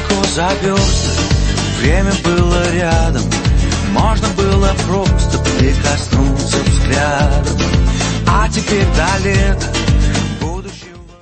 далеко за версты, время было рядом, можно было просто прикоснуться взглядом. А теперь до лета